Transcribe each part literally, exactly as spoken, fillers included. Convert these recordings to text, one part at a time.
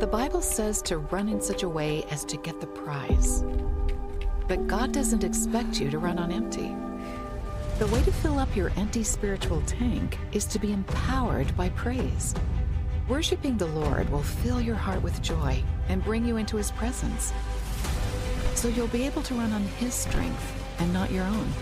The Bible says to run in such a way as to get the prize. But God doesn't expect you to run on empty. The way to fill up your empty spiritual tank is to be empowered by praise. Worshiping the Lord will fill your heart with joy and bring you into His presence. So you'll be able to run on His strength and not your own.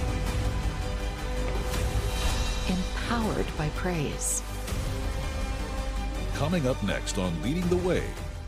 Empowered by praise. Coming up next on Leading the Way.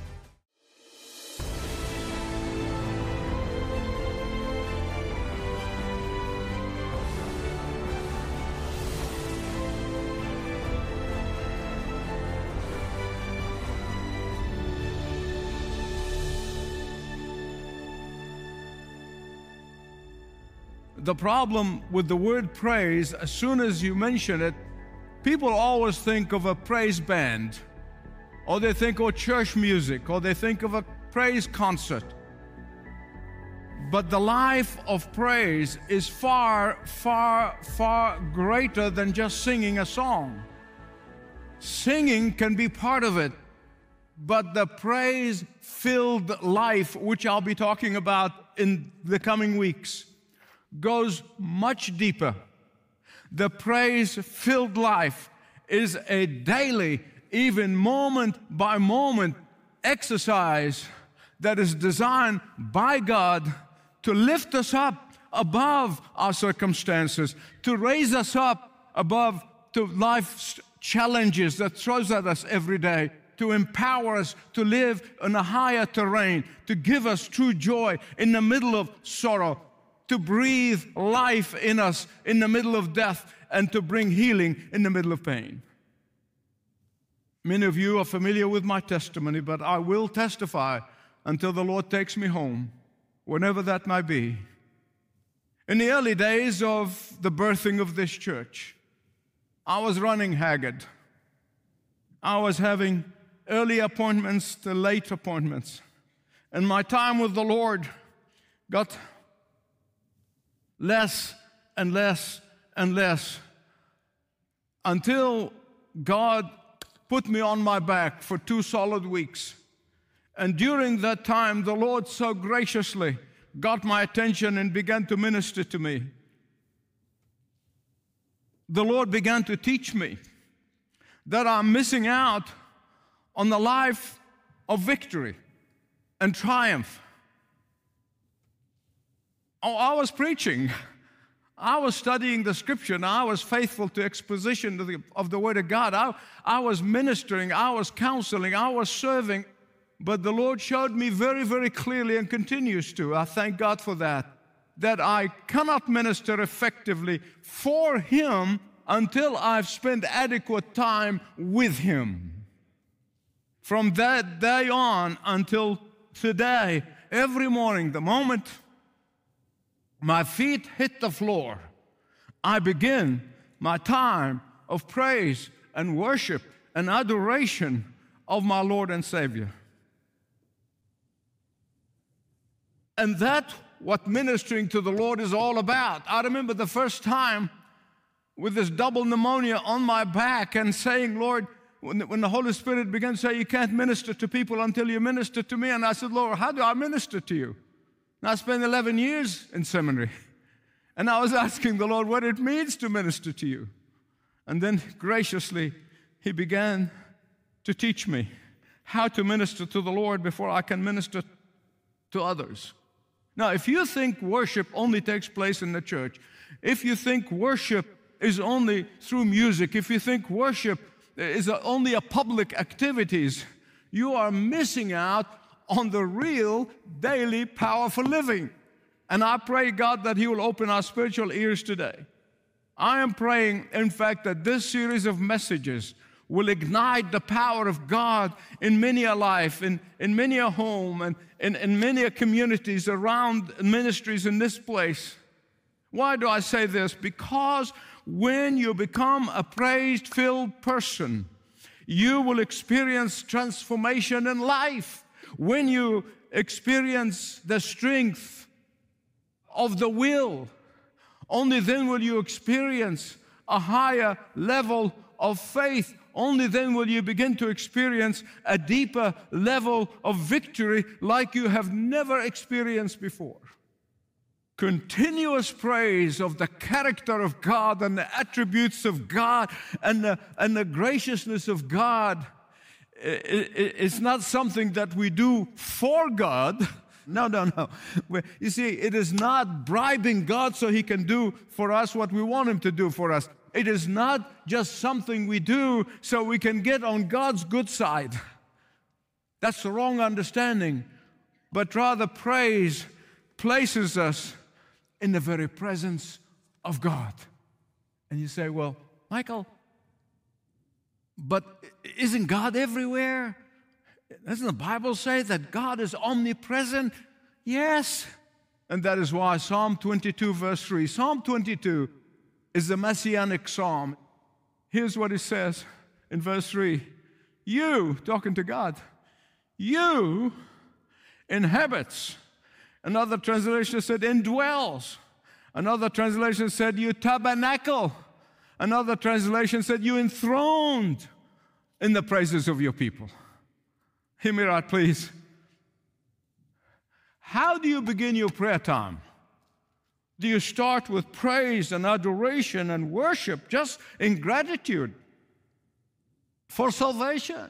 The problem with the word praise, as soon as you mention it, people always think of a praise band, or they think of church music, or they think of a praise concert. But the life of praise is far, far, far greater than just singing a song. Singing can be part of it, but the praise-filled life, which I'll be talking about in the coming weeks, goes much deeper. The praise-filled life is a daily, even moment by moment exercise that is designed by God to lift us up above our circumstances, to raise us up above to life's challenges that throws at us every day, to empower us to live on a higher terrain, to give us true joy in the middle of sorrow, to breathe life in us in the middle of death, and to bring healing in the middle of pain. Many of you are familiar with my testimony, but I will testify until the Lord takes me home, whenever that might be. In the early days of the birthing of this church, I was running haggard. I was having early appointments to late appointments, and my time with the Lord got less and less and less until God put me on my back for two solid weeks. And during that time, the Lord so graciously got my attention and began to minister to me. The Lord began to teach me that I'm missing out on the life of victory and triumph. Oh, I was preaching. I was studying the Scripture, and I was faithful to exposition of the, of the Word of God. I, I was ministering, I was counseling, I was serving, but the Lord showed me very, very clearly, and continues to, I thank God for that, that I cannot minister effectively for Him until I've spent adequate time with Him. From that day on until today, every morning, the moment my feet hit the floor, I begin my time of praise and worship and adoration of my Lord and Savior. And that's what ministering to the Lord is all about. I remember the first time with this double pneumonia on my back and saying, Lord, when the, when the Holy Spirit began to say, you can't minister to people until you minister to me. And I said, Lord, how do I minister to you? And I spent eleven years in seminary. And I was asking the Lord what it means to minister to you. And then graciously, He began to teach me how to minister to the Lord before I can minister to others. Now, if you think worship only takes place in the church, if you think worship is only through music, if you think worship is only a public activities, you are missing out on the real daily powerful living. And I pray, God, that He will open our spiritual ears today. I am praying, in fact, that this series of messages will ignite the power of God in many a life, in, in many a home, and in, in many a communities around ministries in this place. Why do I say this? Because when you become a praise-filled person, you will experience transformation in life. When you experience the strength of the will, only then will you experience a higher level of faith only then will you begin to experience a deeper level of victory like you have never experienced before. Continuous praise of the character of God and the attributes of God and the, and the graciousness of God. It's not something that we do for God. No, no, no. You see, it is not bribing God so He can do for us what we want Him to do for us. It is not just something we do so we can get on God's good side. That's the wrong understanding. But rather, praise places us in the very presence of God. And you say, well, Michael, but isn't God everywhere? Doesn't the Bible say that God is omnipresent? Yes. And that is why Psalm twenty-two, verse three, Psalm twenty-two is the Messianic psalm. Here's what it says in verse three. You, talking to God, you inhabits. Another translation said indwells. Another translation said you tabernacle. Another translation said you enthroned in the praises of your people. Hear me right, please. How do you begin your prayer time? Do you start with praise and adoration and worship just in gratitude for salvation?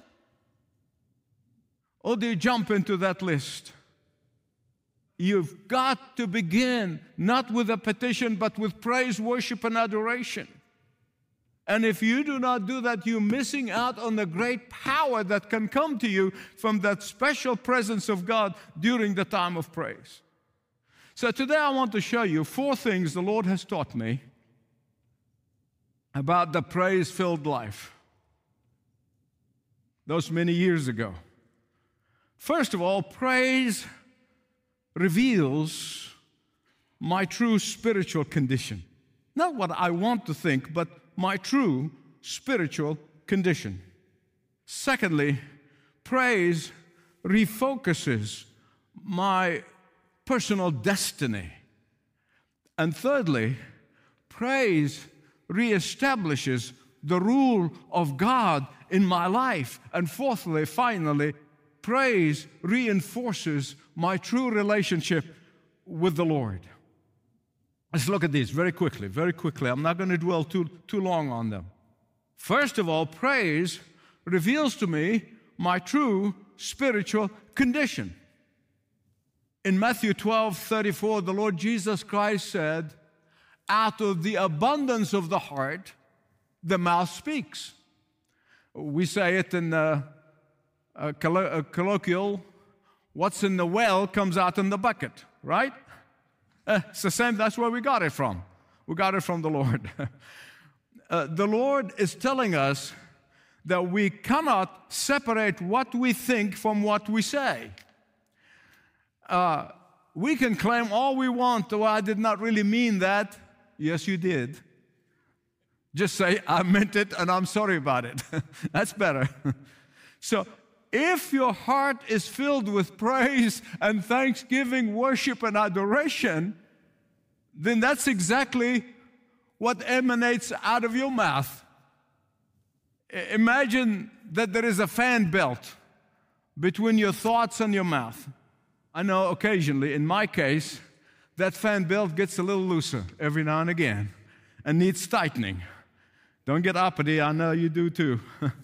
Or do you jump into that list? You've got to begin not with a petition, but with praise, worship, and adoration. And if you do not do that, you're missing out on the great power that can come to you from that special presence of God during the time of praise. So today I want to show you four things the Lord has taught me about the praise-filled life those many years ago. First of all, praise reveals my true spiritual condition. Not what I want to think, but my true spiritual condition. Secondly, praise refocuses my personal destiny. And thirdly, praise reestablishes the rule of God in my life. And fourthly, finally, praise reinforces my true relationship with the Lord. Let's look at these very quickly, very quickly. I'm not going to dwell too, too long on them. First of all, praise reveals to me my true spiritual condition. In Matthew twelve thirty-four, the Lord Jesus Christ said, out of the abundance of the heart, the mouth speaks. We say it in the uh, collo- uh, colloquial, what's in the well comes out in the bucket, right? Uh, it's the same, that's where we got it from. We got it from the Lord. uh, the Lord is telling us that we cannot separate what we think from what we say. Uh, we can claim all we want, oh, I did not really mean that. Yes, you did. Just say, I meant it and I'm sorry about it. That's better. So, if your heart is filled with praise and thanksgiving, worship, and adoration, then that's exactly what emanates out of your mouth. Imagine that there is a fan belt between your thoughts and your mouth. I know occasionally, in my case, that fan belt gets a little looser every now and again and needs tightening. Don't get uppity, I know you do too.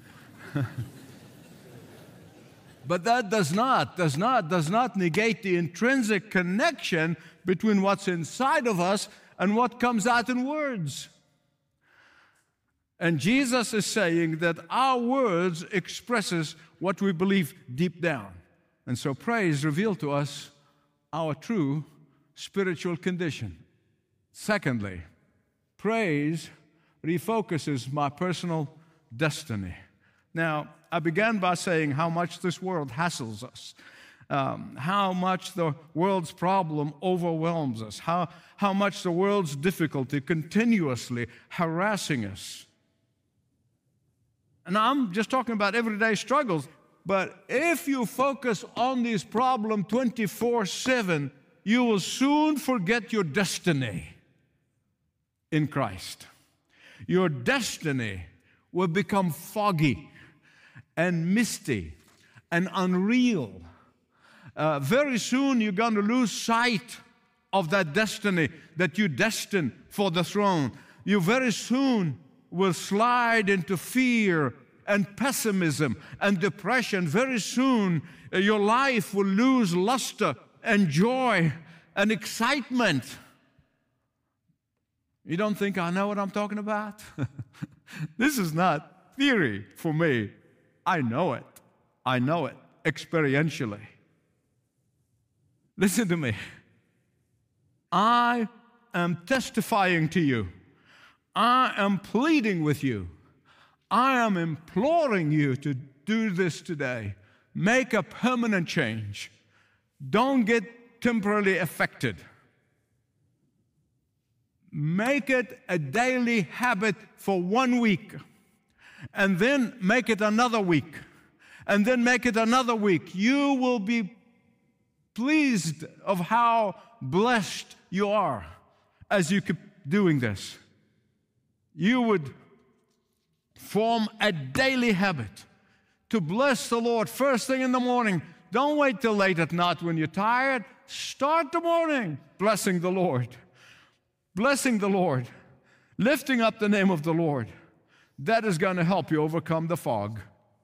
But that does not, does not, does not negate the intrinsic connection between what's inside of us and what comes out in words. And Jesus is saying that our words expresses what we believe deep down. And so praise revealed to us our true spiritual condition. Secondly, praise refocuses my personal destiny. Now, I began by saying how much this world hassles us, um, how much the world's problem overwhelms us, how, how much the world's difficulty continuously harassing us. And I'm just talking about everyday struggles, but if you focus on these problems twenty-four seven, you will soon forget your destiny in Christ. Your destiny will become foggy and misty and unreal. Uh, very soon you're going to lose sight of that destiny that you destined for the throne. You very soon will slide into fear and pessimism and depression. Very soon uh, your life will lose luster and joy and excitement. You don't think I know what I'm talking about? This is not theory for me. I know it. I know it experientially. Listen to me. I am testifying to you. I am pleading with you. I am imploring you to do this today. Make a permanent change. Don't get temporarily affected. Make it a daily habit for one week, and then make it another week, and then make it another week. You will be pleased of how blessed you are as you keep doing this. You would form a daily habit to bless the Lord first thing in the morning. Don't wait till late at night when you're tired. Start the morning blessing the Lord. Blessing the Lord, lifting up the name of the Lord. That is going to help you overcome the fog.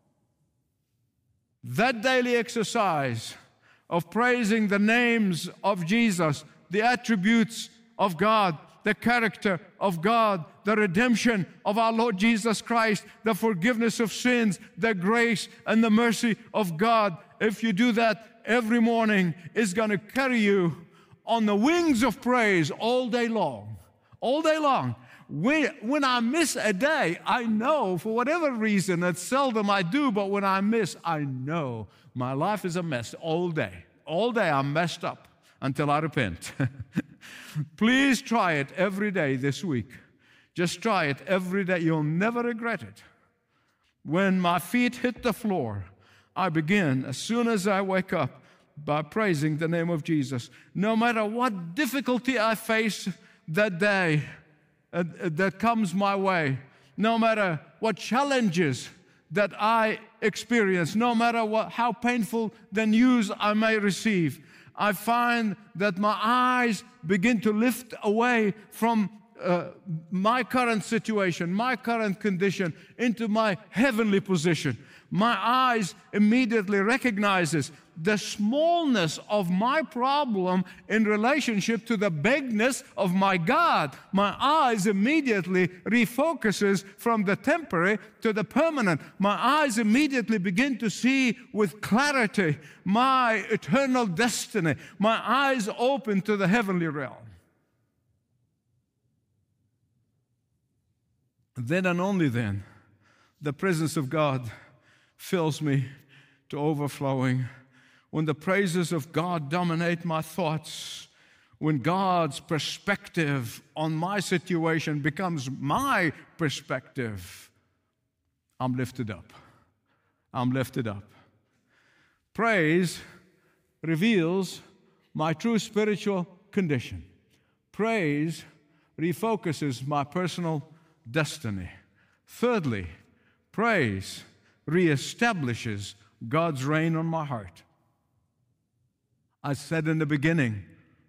That daily exercise of praising the names of Jesus, the attributes of God, the character of God, the redemption of our Lord Jesus Christ, the forgiveness of sins, the grace and the mercy of God. If you do that every morning, it's going to carry you on the wings of praise all day long. All day long. When, when I miss a day, I know for whatever reason, it's seldom I do, but when I miss, I know my life is a mess all day. All day I'm messed up until I repent. Please try it every day this week. Just try it every day. You'll never regret it. When my feet hit the floor, I begin, as soon as I wake up, by praising the name of Jesus. No matter what difficulty I face that day uh, that comes my way, no matter what challenges that I experience, no matter what, how painful the news I may receive, I find that my eyes begin to lift away from uh, my current situation, my current condition, into my heavenly position. My eyes immediately recognizes the smallness of my problem in relationship to the bigness of my God. My eyes immediately refocuses from the temporary to the permanent. My eyes immediately begin to see with clarity my eternal destiny. My eyes open to the heavenly realm. Then and only then, the presence of God fills me to overflowing. When the praises of God dominate my thoughts, when God's perspective on my situation becomes my perspective, I'm lifted up. I'm lifted up. Praise reveals my true spiritual condition. Praise refocuses my personal destiny. Thirdly, praise reestablishes God's reign on my heart. I said in the beginning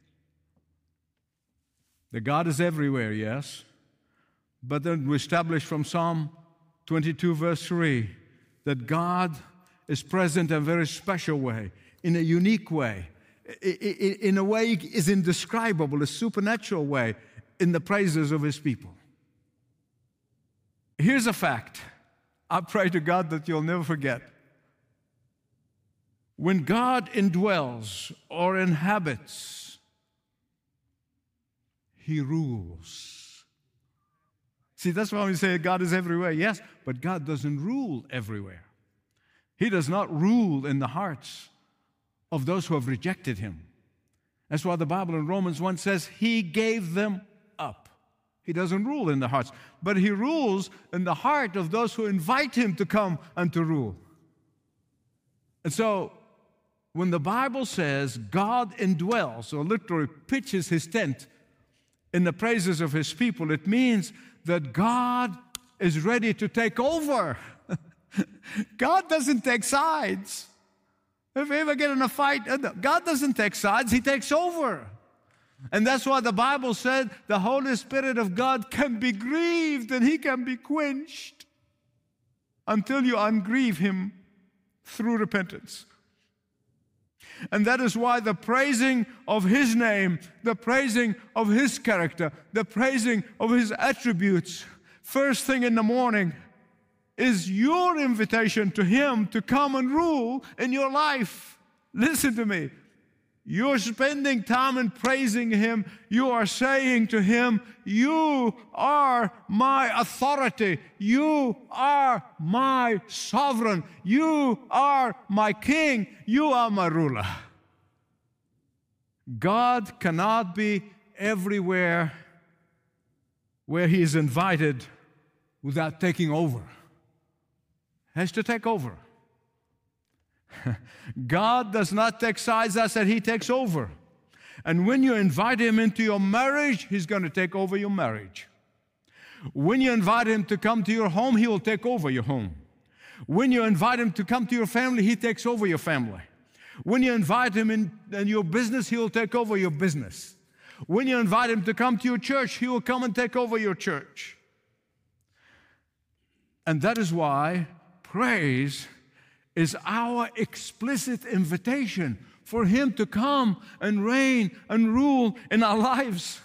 that God is everywhere, yes, but then we established from Psalm twenty-two, verse three, that God is present in a very special way, in a unique way, in a way is indescribable, a supernatural way, in the praises of His people. Here's a fact. I pray to God that you'll never forget. When God indwells or inhabits, He rules. See, that's why we say God is everywhere. Yes, but God doesn't rule everywhere. He does not rule in the hearts of those who have rejected Him. That's why the Bible in Romans one says He gave them up. He doesn't rule in the hearts, but He rules in the heart of those who invite Him to come and to rule. And so, when the Bible says God indwells, or literally pitches His tent in the praises of His people, it means that God is ready to take over. God doesn't take sides. If you ever get in a fight, God doesn't take sides, He takes over. And that's why the Bible said the Holy Spirit of God can be grieved and He can be quenched until you ungrieve Him through repentance. And that is why the praising of His name, the praising of His character, the praising of His attributes, first thing in the morning, is your invitation to Him to come and rule in your life. Listen to me. You're spending time in praising Him. You are saying to Him, you are my authority. You are my sovereign. You are my king. You are my ruler. God cannot be everywhere where He is invited without taking over. Has to take over. God does not take sides, I said He takes over. And when you invite Him into your marriage, He's going to take over your marriage. When you invite Him to come to your home, He will take over your home. When you invite Him to come to your family, He takes over your family. When you invite Him in, in your business, He will take over your business. When you invite Him to come to your church, He will come and take over your church. And that is why praise is our explicit invitation for Him to come and reign and rule in our lives.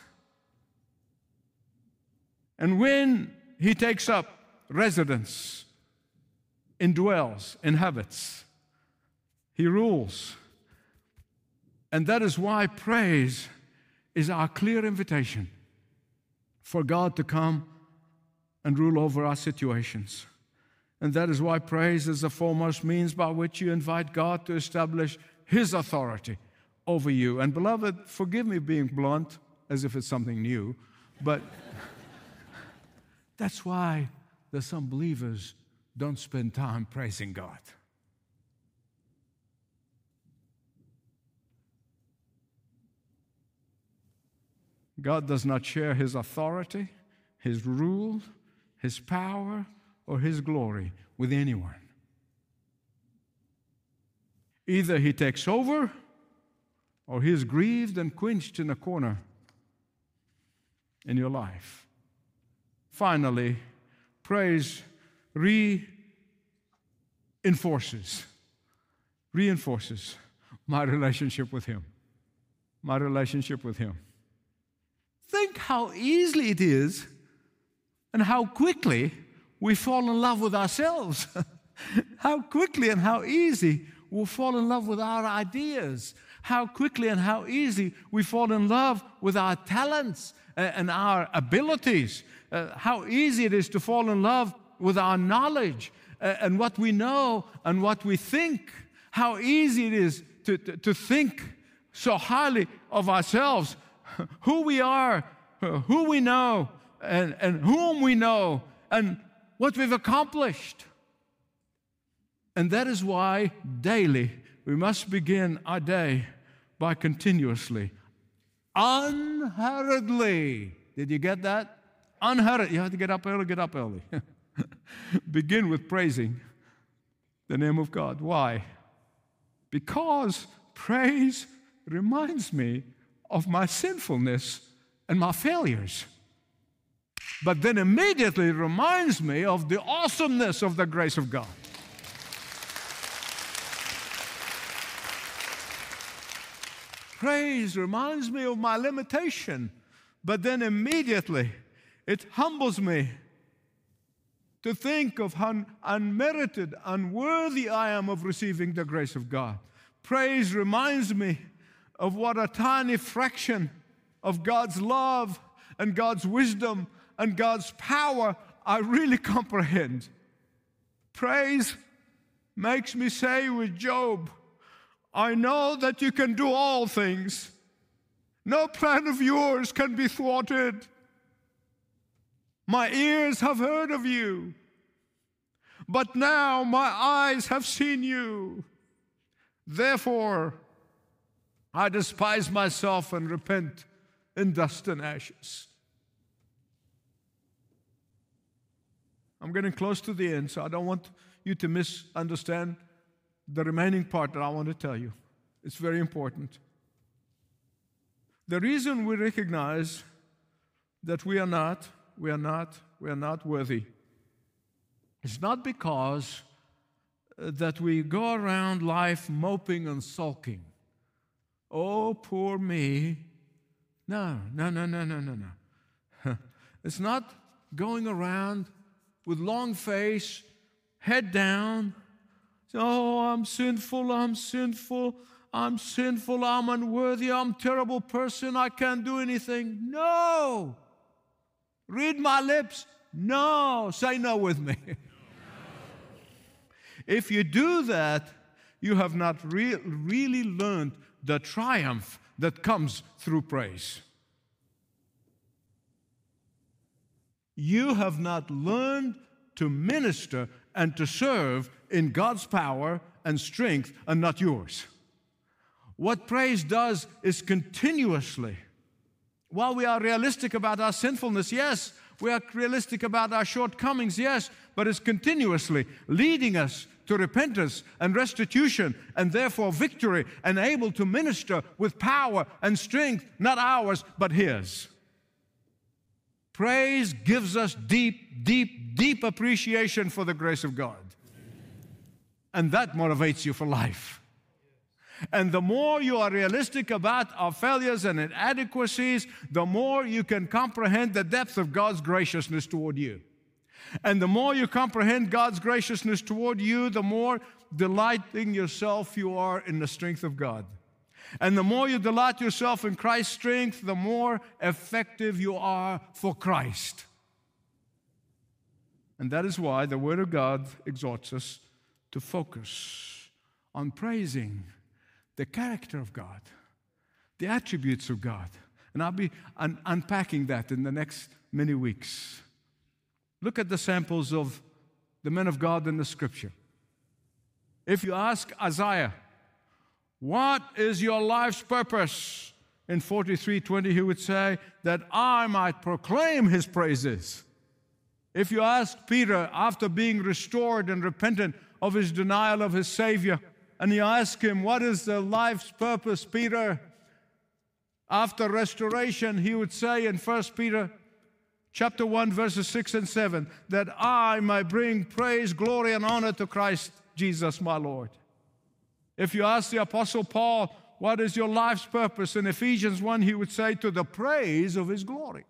And when He takes up residence, indwells, inhabits, He rules. And that is why praise is our clear invitation for God to come and rule over our situations. And that is why praise is the foremost means by which you invite God to establish His authority over you. And beloved, forgive me being blunt, as if it's something new, but that's why there's some believers don't spend time praising God. God does not share His authority, His rule, His power, or His glory with anyone. Either He takes over, or He is grieved and quenched in a corner in your life. Finally, praise reinforces, reinforces my relationship with Him. My relationship with Him. Think how easily it is and how quickly we fall in love with ourselves. How quickly and how easy we fall in love with our ideas. How quickly and how easy we fall in love with our talents and our abilities. Uh, how easy it is to fall in love with our knowledge uh, and what we know and what we think. How easy it is to, to, to think so highly of ourselves, who we are, who we know, and, and whom we know, and what we've accomplished. And that is why daily we must begin our day by continuously, unhurriedly. Did you get that? Unhurried. You have to get up early, get up early. Begin with praising the name of God. Why? Because praise reminds me of my sinfulness and my failures. But then immediately it reminds me of the awesomeness of the grace of God. Praise reminds me of my limitation, but then immediately it humbles me to think of how unmerited, unworthy I am of receiving the grace of God. Praise reminds me of what a tiny fraction of God's love and God's wisdom and God's power I really comprehend. Praise makes me say with Job, I know that you can do all things. No plan of yours can be thwarted. My ears have heard of you, but now my eyes have seen you. Therefore, I despise myself and repent in dust and ashes. I'm getting close to the end, so I don't want you to misunderstand the remaining part that I want to tell you. It's very important. The reason we recognize that we are not, we are not, we are not worthy, it's not because that we go around life moping and sulking. Oh, poor me. No, no, no, no, no, no, no. It's not going around with long face, head down. Oh, I'm sinful, I'm sinful, I'm sinful, I'm unworthy, I'm a terrible person, I can't do anything. No. Read my lips. No. Say no with me. If you do that, you have not re- really learned the triumph that comes through praise. You have not learned to minister and to serve in God's power and strength and not yours. What praise does is continuously, while we are realistic about our sinfulness, yes, we are realistic about our shortcomings, yes, but it's continuously leading us to repentance and restitution and therefore victory and able to minister with power and strength, not ours, but His. Praise gives us deep, deep, deep appreciation for the grace of God. And that motivates you for life. And the more you are realistic about our failures and inadequacies, the more you can comprehend the depth of God's graciousness toward you. And the more you comprehend God's graciousness toward you, the more delighting yourself you are in the strength of God. And the more you delight yourself in Christ's strength, the more effective you are for Christ. And that is why the Word of God exhorts us to focus on praising the character of God, the attributes of God. And I'll be un- unpacking that in the next many weeks. Look at the samples of the men of God in the Scripture. If you ask Isaiah, what is your life's purpose? In forty-three twenty, he would say, that I might proclaim His praises. If you ask Peter, after being restored and repentant of his denial of his Savior, and you ask him, what is the life's purpose, Peter? After restoration, he would say in First Peter chapter one, verses six and seven, that I might bring praise, glory, and honor to Christ Jesus, my Lord. If you ask the Apostle Paul, what is your life's purpose? In Ephesians one, he would say, to the praise of His glory.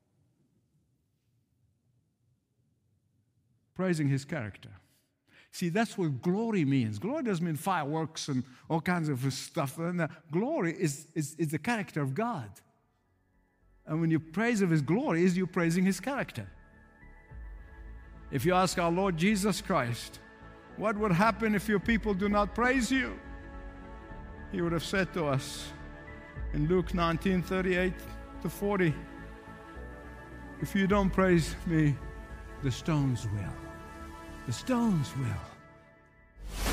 Praising His character. See, that's what glory means. Glory doesn't mean fireworks and all kinds of stuff. And glory is, is, is the character of God. And when you praise of His glory, is you praising His character. If you ask our Lord Jesus Christ, what would happen if your people do not praise you? He would have said to us in Luke nineteen, thirty-eight to forty, if you don't praise me, the stones will. The stones will.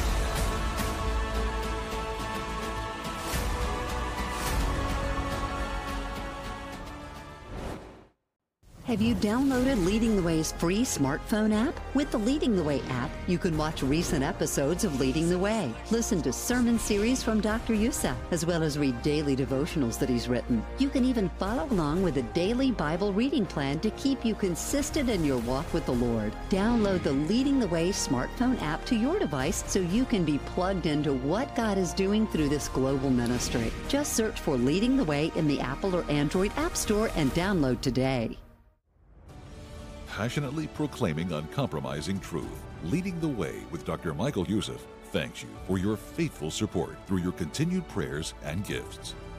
Have you downloaded Leading the Way's free smartphone app? With the Leading the Way app, you can watch recent episodes of Leading the Way, listen to sermon series from Doctor Youssef, as well as read daily devotionals that he's written. You can even follow along with a daily Bible reading plan to keep you consistent in your walk with the Lord. Download the Leading the Way smartphone app to your device so you can be plugged into what God is doing through this global ministry. Just search for Leading the Way in the Apple or Android App Store and download today. Passionately proclaiming uncompromising truth, Leading the Way with Doctor Michael Youssef thanks you for your faithful support through your continued prayers and gifts.